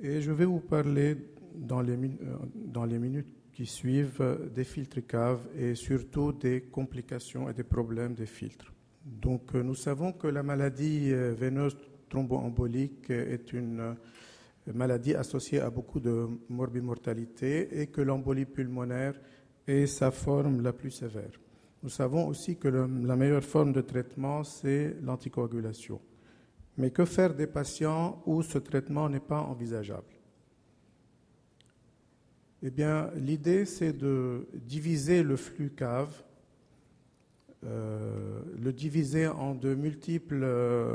Et je vais vous parler dans les minutes qui suivent des filtres caves et surtout des complications et des problèmes des filtres. Donc nous savons que la maladie veineuse thromboembolique est une maladie associée à beaucoup de morbimortalité et que l'embolie pulmonaire est sa forme la plus sévère. Nous savons aussi que la meilleure forme de traitement, c'est l'anticoagulation. Mais que faire des patients où ce traitement n'est pas envisageable? Eh bien, l'idée, c'est de diviser le flux cave, le diviser en de multiples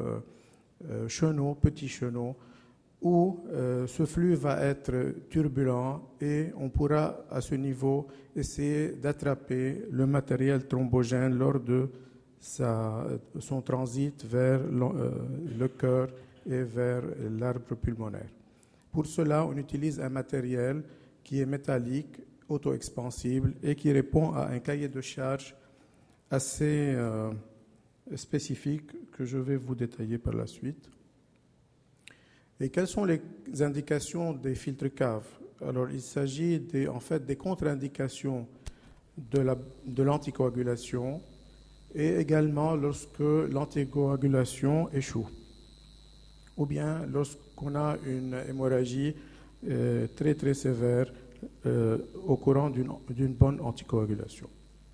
chenaux, petits chenaux, où ce flux va être turbulent et on pourra à ce niveau essayer d'attraper le matériel thrombogène lors de son transit vers le cœur et vers l'arbre pulmonaire. Pour cela, on utilise un matériel qui est métallique, auto-expansible et qui répond à un cahier de charge assez spécifique que je vais vous détailler par la suite. Et quelles sont les indications des filtres caves? Alors, il s'agit en fait des contre-indications de l'anticoagulation et également lorsque l'anticoagulation échoue ou bien lorsqu'on a une hémorragie très très sévère au courant d'une bonne anticoagulation.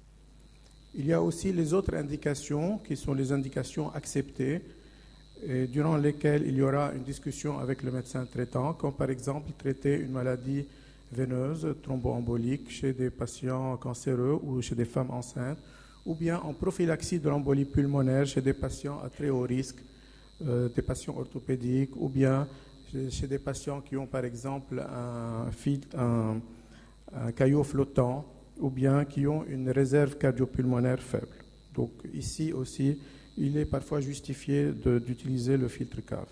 Il y a aussi les autres indications qui sont les indications acceptées et durant lesquelles il y aura une discussion avec le médecin traitant, comme par exemple traiter une maladie veineuse thromboembolique chez des patients cancéreux ou chez des femmes enceintes, ou bien en prophylaxie de l'embolie pulmonaire chez des patients à très haut risque, des patients orthopédiques, ou bien chez des patients qui ont par exemple un caillot flottant, ou bien qui ont une réserve cardiopulmonaire faible. Donc ici aussi, il est parfois justifié d'utiliser le filtre cave.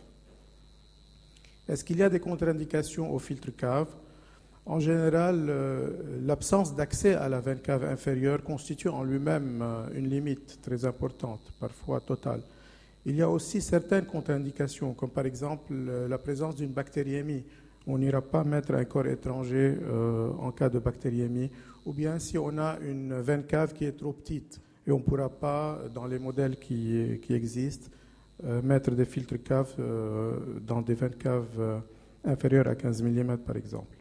Est-ce qu'il y a des contre-indications au filtre cave? En général, l'absence d'accès à la veine cave inférieure constitue en lui-même une limite très importante, parfois totale. Il y a aussi certaines contre-indications, comme par exemple la présence d'une bactériémie. On n'ira pas mettre un corps étranger en cas de bactériémie, ou bien si on a une veine cave qui est trop petite et on ne pourra pas, dans les modèles qui existent, mettre des filtres caves dans des veines caves inférieures à 15 mm par exemple.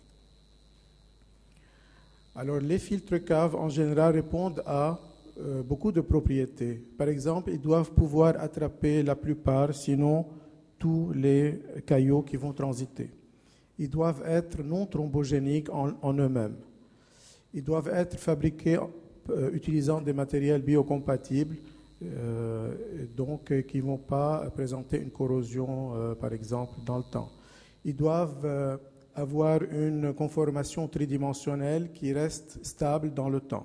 Alors les filtres caves en général répondent à beaucoup de propriétés. Par exemple, ils doivent pouvoir attraper la plupart, sinon tous les caillots qui vont transiter. Ils doivent être non thrombogéniques en eux-mêmes. Ils doivent être fabriqués utilisant des matériels biocompatibles, donc qui ne vont pas présenter une corrosion, par exemple, dans le temps. Ils doivent avoir une conformation tridimensionnelle qui reste stable dans le temps.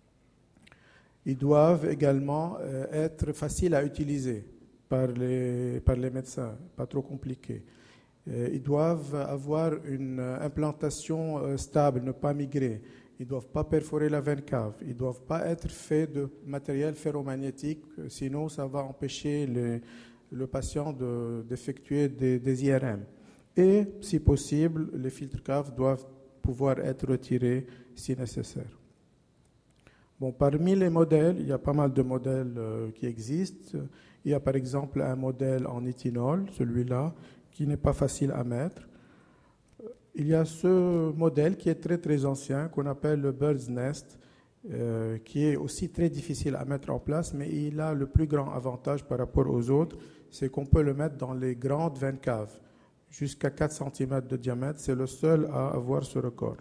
Ils doivent également être faciles à utiliser par les médecins, pas trop compliqués. Ils doivent avoir une implantation stable, ne pas migrer. Ils ne doivent pas perforer la veine cave. Ils ne doivent pas être faits de matériel ferromagnétique, sinon ça va empêcher le patient d'effectuer des IRM. Et, si possible, les filtres caves doivent pouvoir être retirés si nécessaire. Bon, parmi les modèles, il y a pas mal de modèles qui existent. Il y a par exemple un modèle en éthanol, celui-là, qui n'est pas facile à mettre. Il y a ce modèle qui est très très ancien, qu'on appelle le Bird's Nest, qui est aussi très difficile à mettre en place, mais il a le plus grand avantage par rapport aux autres, c'est qu'on peut le mettre dans les grandes veines caves, jusqu'à 4 cm de diamètre. C'est le seul à avoir ce record.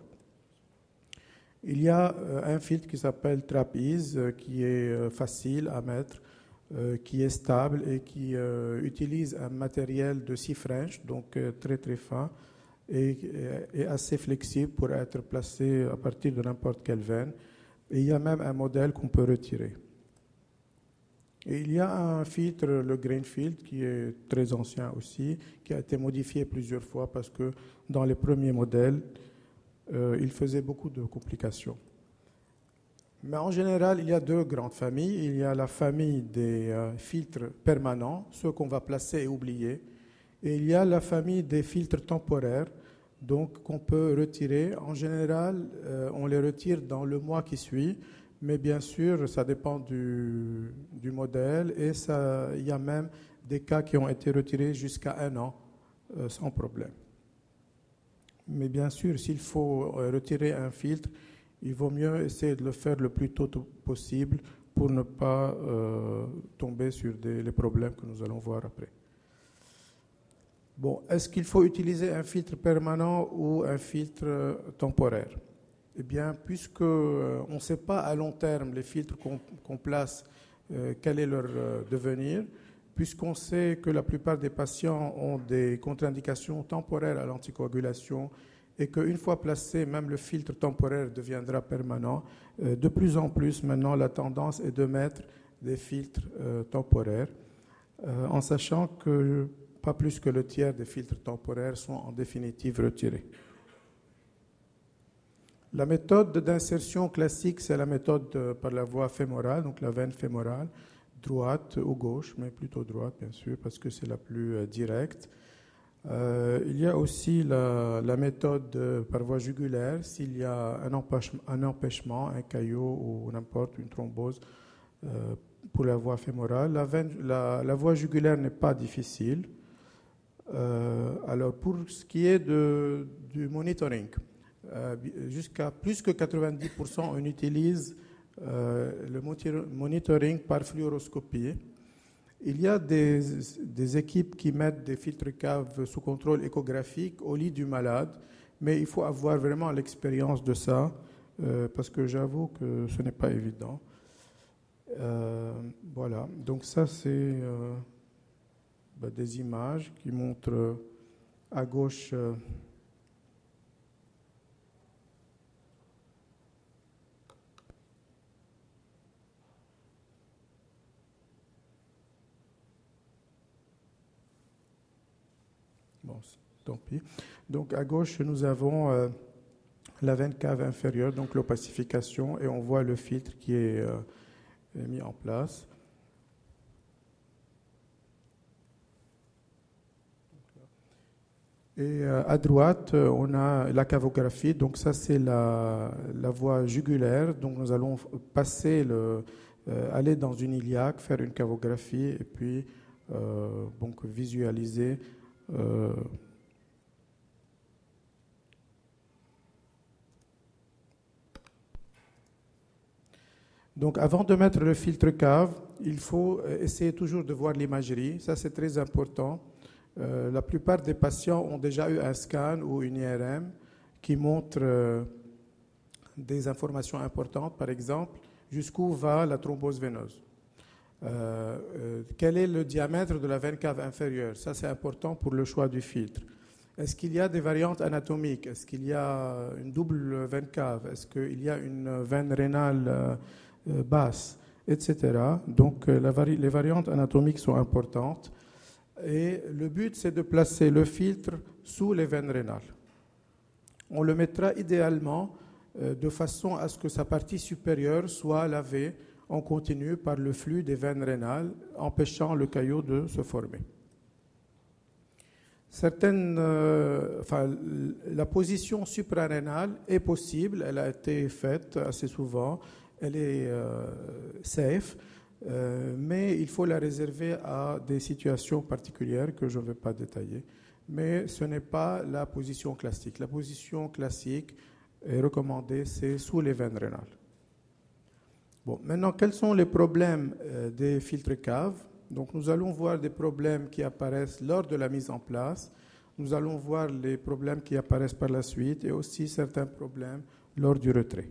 Il y a un filtre qui s'appelle Trapeze, qui est facile à mettre, qui est stable et qui utilise un matériel de 6 French, donc très très fin, et assez flexible pour être placé à partir de n'importe quelle veine. Et il y a même un modèle qu'on peut retirer. Et il y a un filtre, le Greenfield, qui est très ancien aussi, qui a été modifié plusieurs fois parce que dans les premiers modèles, il faisait beaucoup de complications. Mais en général, il y a 2 grandes familles. Il y a la famille des filtres permanents, ceux qu'on va placer et oublier. Et il y a la famille des filtres temporaires, donc qu'on peut retirer. En général, on les retire dans le mois qui suit, mais bien sûr, ça dépend du modèle et il y a même des cas qui ont été retirés jusqu'à 1 an sans problème. Mais bien sûr, s'il faut retirer un filtre, il vaut mieux essayer de le faire le plus tôt possible pour ne pas tomber sur les problèmes que nous allons voir après. Bon, est-ce qu'il faut utiliser un filtre permanent ou un filtre temporaire? Eh bien, puisque on ne sait pas à long terme les filtres qu'on place, quel est leur devenir, puisqu'on sait que la plupart des patients ont des contre-indications temporaires à l'anticoagulation et qu'une fois placé, même le filtre temporaire deviendra permanent, de plus en plus maintenant, la tendance est de mettre des filtres temporaires, en sachant que pas plus que le tiers des filtres temporaires sont en définitive retirés. La méthode d'insertion classique, c'est la méthode par la voie fémorale, donc la veine fémorale, droite ou gauche, mais plutôt droite bien sûr, parce que c'est la plus directe. Il y a aussi la méthode par voie jugulaire, s'il y a un empêchement, un caillot ou n'importe, une thrombose pour la voie fémorale. La voie jugulaire n'est pas difficile. Alors pour ce qui est du monitoring, jusqu'à plus que 90%, on utilise le monitoring par fluoroscopie. Il y a des équipes qui mettent des filtres caves sous contrôle échographique au lit du malade, mais il faut avoir vraiment l'expérience de ça, parce que j'avoue que ce n'est pas évident. Voilà, donc ça c'est des images qui montrent à gauche bon, tant pis. Donc à gauche nous avons la veine cave inférieure, donc l'opacification, et on voit le filtre qui est mis en place. Et à droite, on a la cavographie, donc ça c'est la voie jugulaire, donc nous allons passer aller dans une iliaque, faire une cavographie et puis donc visualiser Donc avant de mettre le filtre cave, il faut essayer toujours de voir l'imagerie, ça c'est très important. La plupart des patients ont déjà eu un scan ou une IRM qui montre des informations importantes, par exemple, jusqu'où va la thrombose veineuse. Quel est le diamètre de la veine cave inférieure? Ça, c'est important pour le choix du filtre. Est-ce qu'il y a des variantes anatomiques? Est-ce qu'il y a une double veine cave? Est-ce qu'il y a une veine rénale basse, etc. Donc, les variantes anatomiques sont importantes. Et le but, c'est de placer le filtre sous les veines rénales. On le mettra idéalement de façon à ce que sa partie supérieure soit lavée en continu par le flux des veines rénales, empêchant le caillot de se former. La position suprarénale est possible, elle a été faite assez souvent, elle est safe, mais il faut la réserver à des situations particulières que je ne vais pas détailler. Mais ce n'est pas la position classique. La position classique est recommandée, c'est sous les veines rénales. Bon, maintenant, quels sont les problèmes des filtres caves? Donc, nous allons voir des problèmes qui apparaissent lors de la mise en place. Nous allons voir les problèmes qui apparaissent par la suite et aussi certains problèmes lors du retrait.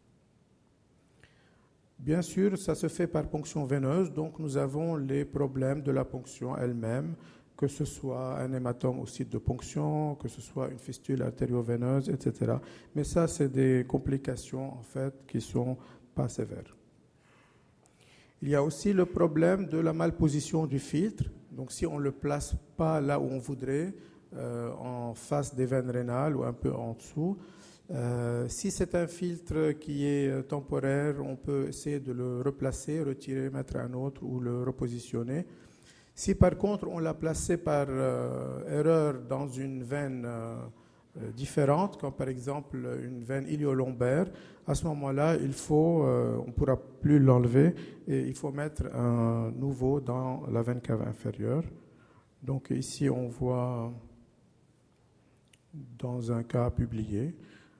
Bien sûr, ça se fait par ponction veineuse, donc nous avons les problèmes de la ponction elle-même, que ce soit un hématome au site de ponction, que ce soit une fistule artério-veineuse, etc. Mais ça, c'est des complications, en fait, qui ne sont pas sévères. Il y a aussi le problème de la malposition du filtre. Donc, si on ne le place pas là où on voudrait, en face des veines rénales ou un peu en dessous, si c'est un filtre qui est temporaire, on peut essayer de le replacer, retirer, mettre un autre ou le repositionner. Si par contre on l'a placé par erreur dans une veine différentes, comme par exemple une veine ilio-lombaire. À ce moment-là, on ne pourra plus l'enlever et il faut mettre un nouveau dans la veine cave inférieure. Donc ici, on voit dans un cas publié,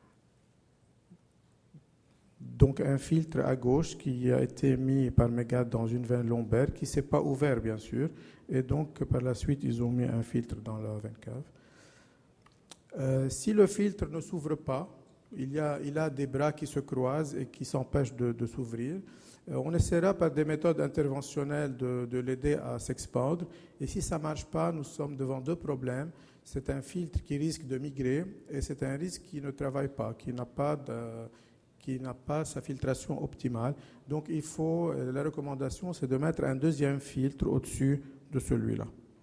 donc un filtre à gauche qui a été mis par Megat dans une veine lombaire qui ne s'est pas ouvert, bien sûr, et donc par la suite, ils ont mis un filtre dans la veine cave. Si le filtre ne s'ouvre pas, il a des bras qui se croisent et qui s'empêchent de s'ouvrir. On essaiera par des méthodes interventionnelles de l'aider à s'expandre. Et si ça ne marche pas, nous sommes devant deux problèmes. C'est un filtre qui risque de migrer et c'est un risque qui ne travaille pas, qui n'a pas sa filtration optimale. Donc la recommandation, c'est de mettre un deuxième filtre au-dessus de celui-là.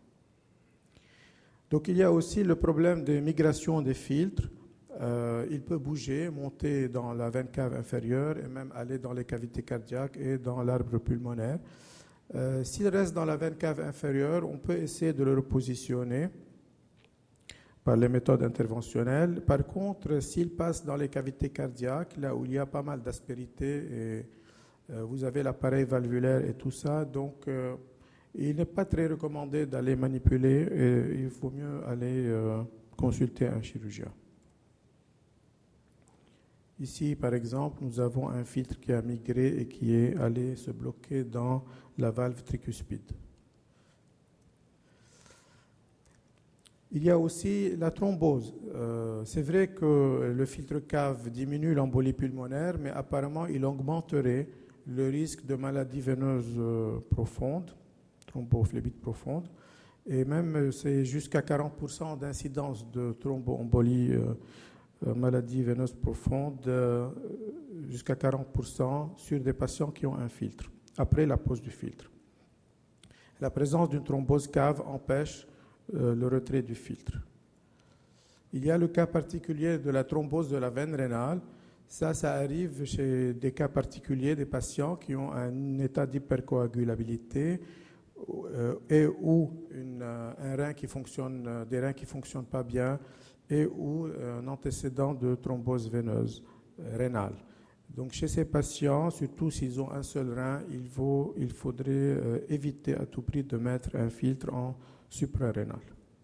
Donc il y a aussi le problème de migration des filtres. Il peut bouger, monter dans la veine cave inférieure et même aller dans les cavités cardiaques et dans l'arbre pulmonaire. S'il reste dans la veine cave inférieure, on peut essayer de le repositionner par les méthodes interventionnelles. Par contre, s'il passe dans les cavités cardiaques, là où il y a pas mal d'aspérité, et vous avez l'appareil valvulaire et tout ça, donc il n'est pas très recommandé d'aller manipuler et il vaut mieux aller consulter un chirurgien. Ici, par exemple, nous avons un filtre qui a migré et qui est allé se bloquer dans la valve tricuspide. Il y a aussi la thrombose. C'est vrai que le filtre cave diminue l'embolie pulmonaire, mais apparemment, il augmenterait le risque de maladie veineuse profonde, thrombophlébites profonde, et même c'est jusqu'à 40% d'incidence de thromboembolie maladie veineuse profonde, jusqu'à 40% sur des patients qui ont un filtre, après la pose du filtre. La présence d'une thrombose cave empêche le retrait du filtre. Il y a le cas particulier de la thrombose de la veine rénale. Ça arrive chez des cas particuliers, des patients qui ont un état d'hypercoagulabilité et ou des reins qui ne fonctionnent pas bien et ou un antécédent de thrombose veineuse rénale. Donc chez ces patients, surtout s'ils ont un seul rein, il faudrait éviter à tout prix de mettre un filtre en suprarénal.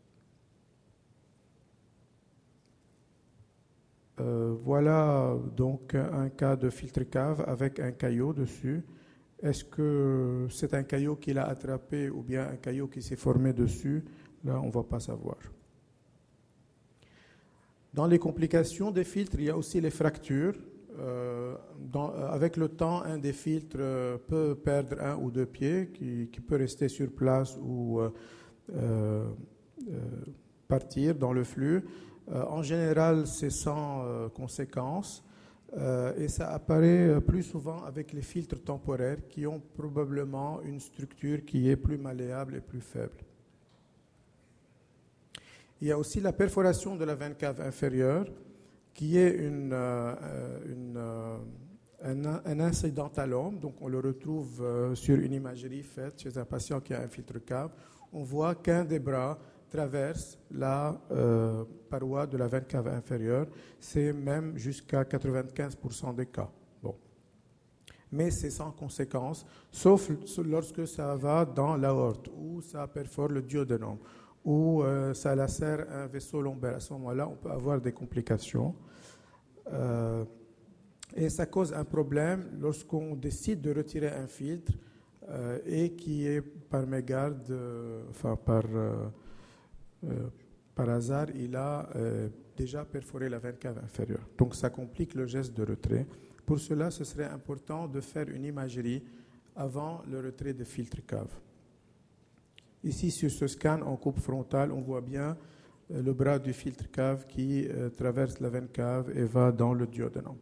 Voilà donc un cas de filtre cave avec un caillot dessus. Est-ce que c'est un caillot qu'il a attrapé ou bien un caillot qui s'est formé dessus? Là, on ne va pas savoir. Dans les complications des filtres, il y a aussi les fractures. Avec le temps, un des filtres peut perdre un ou deux pieds, qui peut rester sur place ou partir dans le flux. En général, c'est sans conséquence et ça apparaît plus souvent avec les filtres temporaires qui ont probablement une structure qui est plus malléable et plus faible. Il y a aussi la perforation de la veine cave inférieure qui est un incidentalome. Donc on le retrouve sur une imagerie faite chez un patient qui a un filtre cave. On voit qu'un des bras traverse la paroi de la veine cave inférieure. C'est même jusqu'à 95% des cas. Bon. Mais c'est sans conséquence, sauf lorsque ça va dans l'aorte, ou ça perfore le duodénum, ou ça lacère un vaisseau lombaire. À ce moment-là, on peut avoir des complications. Et ça cause un problème lorsqu'on décide de retirer un filtre et qui est par mégarde, par hasard, il a déjà perforé la veine cave inférieure. Donc ça complique le geste de retrait. Pour cela, ce serait important de faire une imagerie avant le retrait des filtres cave. Ici, sur ce scan en coupe frontale, on voit bien le bras du filtre cave qui traverse la veine cave et va dans le duodénum.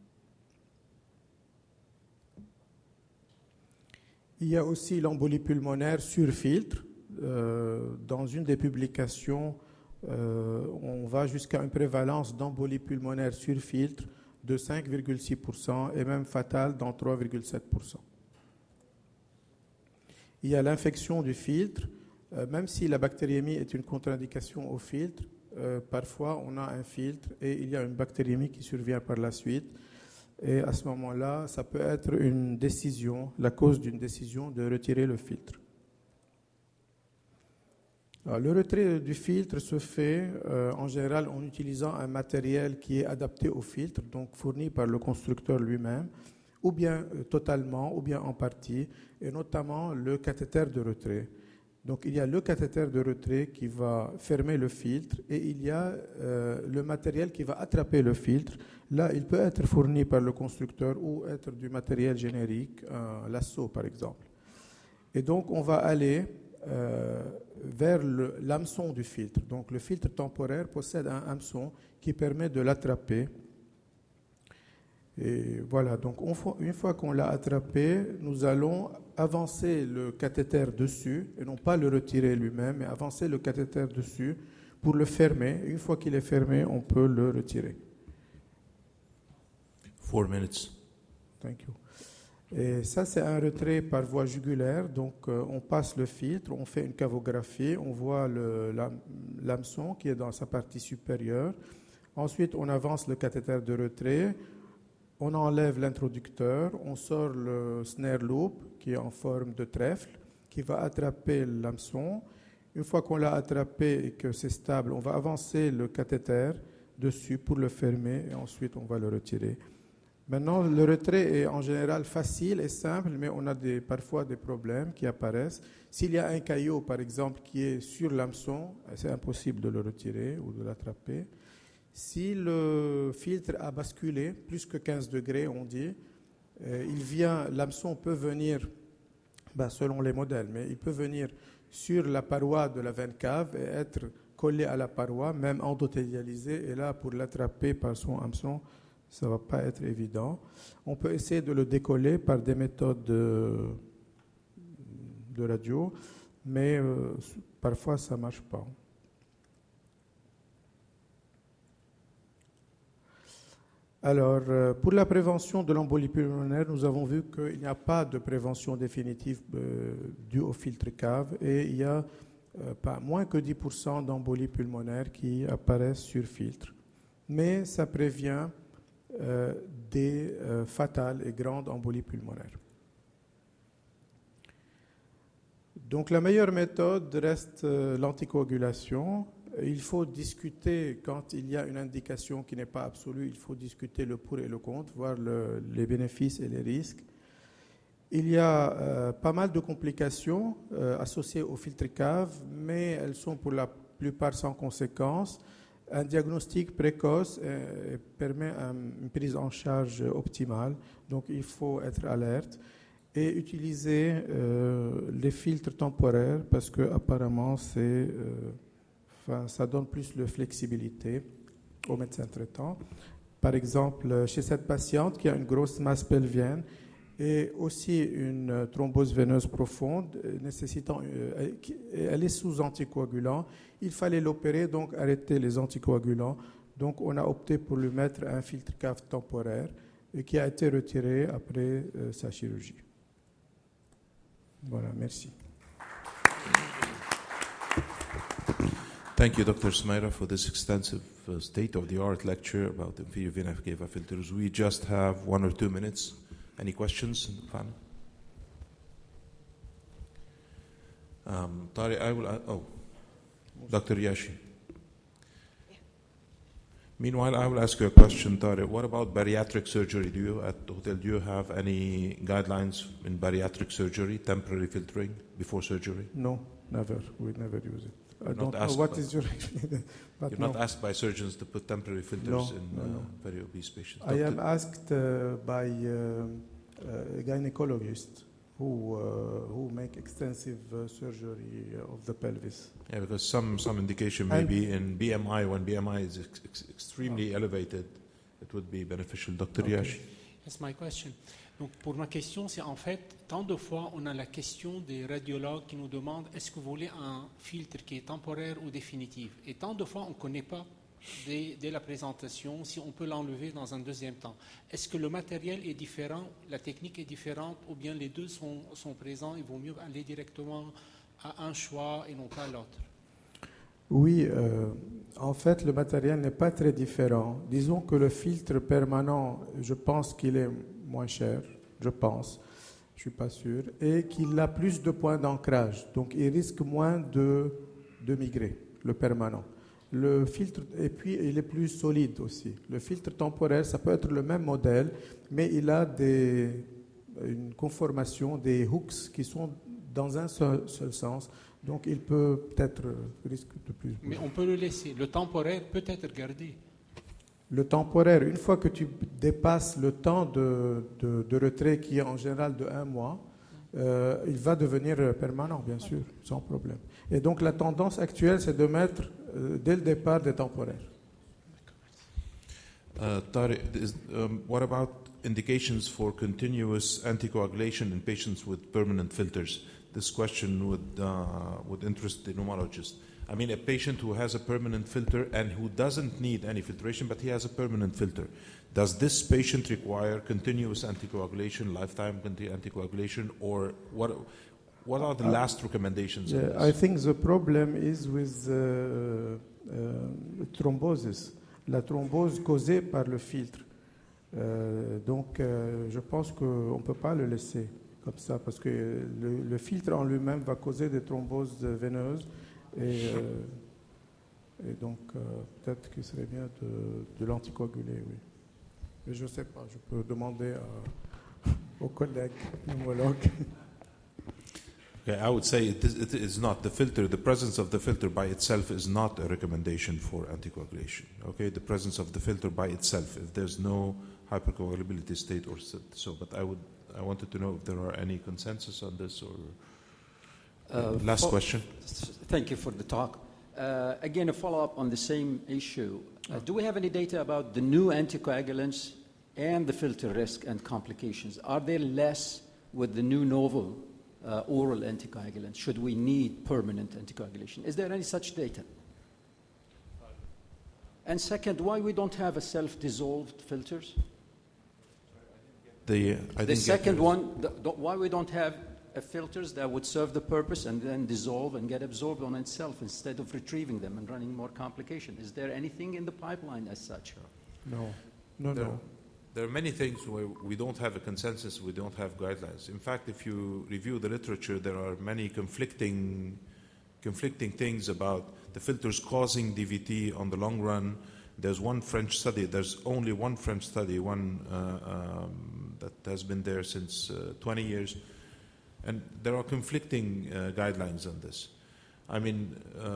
Il y a aussi l'embolie pulmonaire sur filtre. Dans une des publications, on va jusqu'à une prévalence d'embolie pulmonaire sur filtre de 5,6% et même fatale dans 3,7%. Il y a l'infection du filtre. Même si la bactériémie est une contre-indication au filtre, parfois on a un filtre et il y a une bactériémie qui survient par la suite. Et à ce moment-là, ça peut être une décision, la cause d'une décision de retirer le filtre. Alors, le retrait du filtre se fait en général en utilisant un matériel qui est adapté au filtre, donc fourni par le constructeur lui-même, ou bien totalement, ou bien en partie, et notamment le cathéter de retrait. Donc il y a le cathéter de retrait qui va fermer le filtre et il y a le matériel qui va attraper le filtre. Là, il peut être fourni par le constructeur ou être du matériel générique, un lasso par exemple. Et donc on va aller vers l'hameçon du filtre. Donc le filtre temporaire possède un hameçon qui permet de l'attraper. Et voilà, donc une fois qu'on l'a attrapé, nous allons avancer le cathéter dessus, et non pas le retirer lui-même, mais avancer le cathéter dessus pour le fermer. Une fois qu'il est fermé, on peut le retirer. 4 minutes. Thank you. Et ça, c'est un retrait par voie jugulaire. Donc, on passe le filtre, on fait une cavographie, on voit l'hameçon qui est dans sa partie supérieure. Ensuite, on avance le cathéter de retrait. On enlève l'introducteur, on sort le snare loop qui est en forme de trèfle, qui va attraper l'hameçon. Une fois qu'on l'a attrapé et que c'est stable, on va avancer le cathéter dessus pour le fermer et ensuite on va le retirer. Maintenant, le retrait est en général facile et simple, mais on a parfois des problèmes qui apparaissent. S'il y a un caillot, par exemple, qui est sur l'hameçon, c'est impossible de le retirer ou de l'attraper. Si le filtre a basculé, plus que 15 degrés, on dit, l'hameçon peut venir, selon les modèles, mais il peut venir sur la paroi de la veine cave et être collé à la paroi, même endothélialisé. Et là, pour l'attraper par son hameçon, ça ne va pas être évident. On peut essayer de le décoller par des méthodes de radio, mais parfois ça ne marche pas. Alors, pour la prévention de l'embolie pulmonaire, nous avons vu qu'il n'y a pas de prévention définitive due au filtre cave et il y a pas moins que 10% d'embolies pulmonaires qui apparaissent sur filtre. Mais ça prévient des fatales et grandes embolies pulmonaires. Donc, la meilleure méthode reste l'anticoagulation. Il faut discuter, quand il y a une indication qui n'est pas absolue, il faut discuter le pour et le contre, voir les bénéfices et les risques. Il y a pas mal de complications associées au filtre cave, mais elles sont pour la plupart sans conséquence. Un diagnostic précoce permet une prise en charge optimale, donc il faut être alerte et utiliser les filtres temporaires parce que apparemment ça donne plus de flexibilité au médecin traitant. Par exemple, chez cette patiente qui a une grosse masse pelvienne et aussi une thrombose veineuse profonde, elle est sous anticoagulant. Il fallait l'opérer, donc arrêter les anticoagulants. Donc on a opté pour lui mettre un filtre cave temporaire qui a été retiré après sa chirurgie. Voilà, merci. Thank you, Dr. Smaira, for this extensive state-of-the-art lecture about inferior vena cava filters. We just have 1 or 2 minutes. Any questions in the panel? Tariq, I will... Dr. Yashi. Meanwhile, I will ask you a question, Tariq. What about bariatric surgery? At the hotel, do you have any guidelines in bariatric surgery, temporary filtering before surgery? No, never. We never use it. I don't know what is your... You're not asked by surgeons to put temporary filters in very obese patients? I am asked by a gynecologist who make extensive surgery of the pelvis. Yeah, because some indication maybe in BMI, when BMI is extremely elevated, it would be beneficial. Dr. Yash. That's my question. Donc, pour ma question, c'est en fait, tant de fois, on a la question des radiologues qui nous demandent est-ce que vous voulez un filtre qui est temporaire ou définitif? Et tant de fois, on ne connaît pas dès la présentation si on peut l'enlever dans un deuxième temps. Est-ce que le matériel est différent, la technique est différente, ou bien les deux sont présents? Il vaut mieux aller directement à un choix et non pas à l'autre. Oui, en fait, le matériel n'est pas très différent. Disons que le filtre permanent, je pense qu'il est moins cher, je pense, je ne suis pas sûr, et qu'il a plus de points d'ancrage. Donc, il risque moins de migrer, le permanent. Le filtre, et puis, il est plus solide aussi. Le filtre temporaire, ça peut être le même modèle, mais il a une conformation des hooks qui sont dans un seul sens. Donc, il peut peut-être risque de plus. Mais on peut le laisser. Le temporaire peut être gardé. Le temporaire, une fois que tu dépasses le temps de retrait qui est en général de 1 mois, il va devenir permanent, bien sûr, sans problème. Et donc, la tendance actuelle, c'est de mettre dès le départ des temporaires. Tariq, what about indications for continuous anticoagulation in patients with permanent filters? This question would interest the pneumologist. I mean, a patient who has a permanent filter and who doesn't need any filtration, but he has a permanent filter. Does this patient require continuous anticoagulation, lifetime anticoagulation, or what are the last recommendations? I think the problem is with thrombosis, la thrombose causée par le filtre. Donc, je pense qu'on ne peut pas le laisser comme ça, parce que le filtre en lui-même va causer des thromboses veineuses. Et donc, peut-être qu'il serait bien de l'anticoaguler, oui. Mais je ne sais pas, je peux demander aux collègues pneumologues. Okay, I would say it is not the filter. The presence of the filter by itself is not a recommendation for anticoagulation. Okay, the presence of the filter by itself, if there's no hypercoagulability state or so. But I wanted to know if there are any consensus on this or. Last question. Thank you for the talk. Again, a follow-up on the same issue. Do we have any data about the new anticoagulants and the filter risk and complications? Are there less with the new novel oral anticoagulants? Should we need permanent anticoagulation? Is there any such data? And second, why we don't have a self-dissolved filters? The second one, why we don't have filters that would serve the purpose and then dissolve and get absorbed on itself instead of retrieving them and running more complication. Is there anything in the pipeline as such? No. There are many things where we don't have a consensus, we don't have guidelines. In fact, if you review the literature, there are many conflicting things about the filters causing DVT on the long run. There's one French study, there's only one French study, that has been there since 20 years. And there are conflicting guidelines on this. I mean,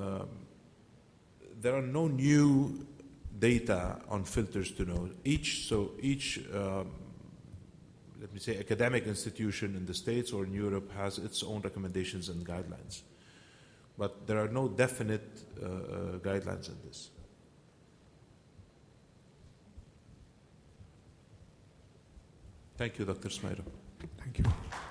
there are no new data on filters to know. Each let me say, academic institution in the States or in Europe has its own recommendations and guidelines. But there are no definite guidelines on this. Thank you, Dr. Smaila. Thank you.